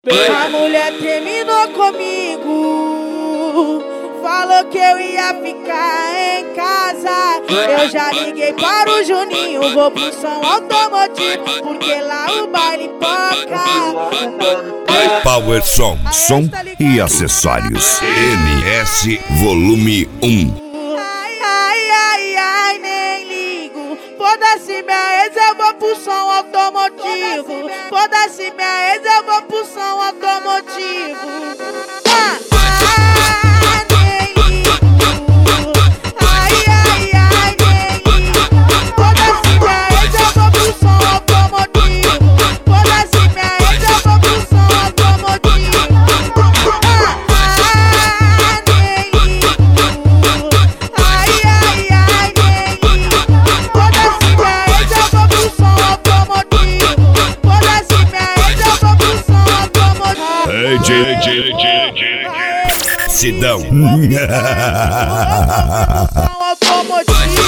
A mulher terminou comigo, falou que eu ia ficar em casa. Eu já liguei para o Juninho, vou pro som automotivo, porque lá o baile toca. Power Som, som e acessórios. MS Volume 1. Ai, nem ligo. Foda-se minha ex, eu vou pro som automotivo. Foda-se minha ex, eu vou pro som automotivo. Nem ligo. Ai, nem ligo. Foda-se minha ex, eu vou pro som automotivo. Foda-se minha ex, eu vou pro som automotivo. Sidão. Automotivo.